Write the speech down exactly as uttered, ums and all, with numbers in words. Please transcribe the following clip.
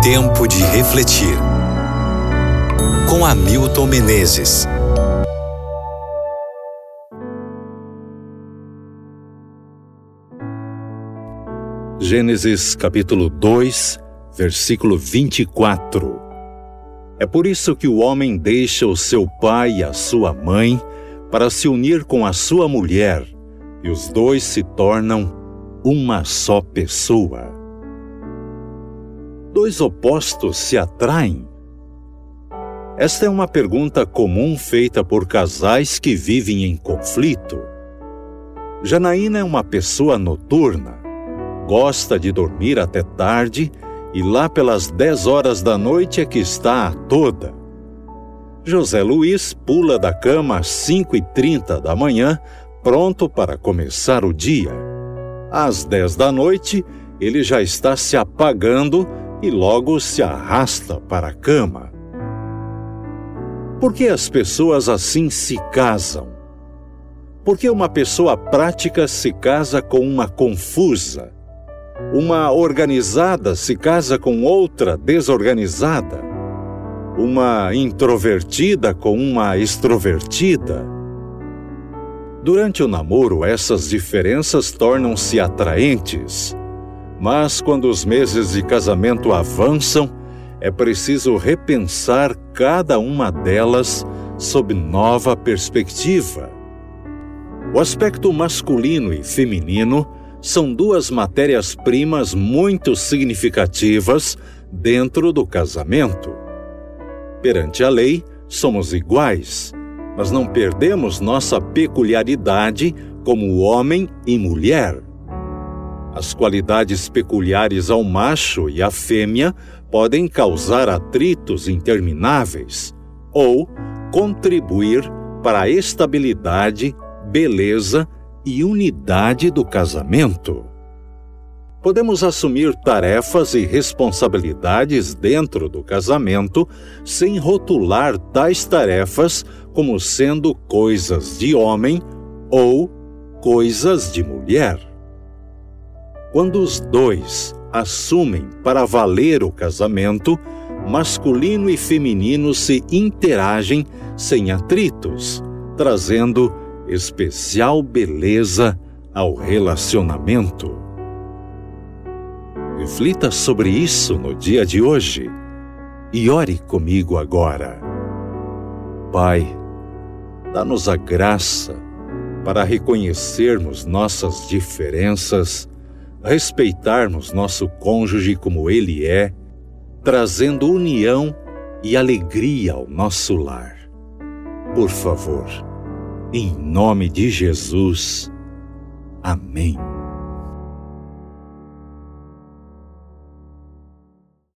Tempo de refletir. Com Hamilton Menezes. Gênesis capítulo dois, versículo vinte e quatro. É por isso que o homem deixa o seu pai e a sua mãe para se unir com a sua mulher, e os dois se tornam uma só pessoa. Dois opostos se atraem? Esta é uma pergunta comum feita por casais que vivem em conflito. Janaína é uma pessoa noturna, gosta de dormir até tarde e lá pelas dez horas da noite é que está a toda. José Luiz pula da cama às cinco e trinta da manhã, pronto para começar o dia. Às dez da noite, ele já está se apagando e logo se arrasta para a cama. Por que as pessoas assim se casam? Por que uma pessoa prática se casa com uma confusa? Uma organizada se casa com outra desorganizada? Uma introvertida com uma extrovertida? Durante o namoro, essas diferenças tornam-se atraentes. Mas quando os meses de casamento avançam, é preciso repensar cada uma delas sob nova perspectiva. O aspecto masculino e feminino são duas matérias-primas muito significativas dentro do casamento. Perante a lei, somos iguais, mas não perdemos nossa peculiaridade como homem e mulher. As qualidades peculiares ao macho e à fêmea podem causar atritos intermináveis ou contribuir para a estabilidade, beleza e unidade do casamento. Podemos assumir tarefas e responsabilidades dentro do casamento sem rotular tais tarefas como sendo coisas de homem ou coisas de mulher. Quando os dois assumem para valer o casamento, masculino e feminino se interagem sem atritos, trazendo especial beleza ao relacionamento. Reflita sobre isso no dia de hoje e ore comigo agora. Pai, dá-nos a graça para reconhecermos nossas diferenças, respeitarmos nosso cônjuge como ele é, trazendo união e alegria ao nosso lar. Por favor, em nome de Jesus. Amém.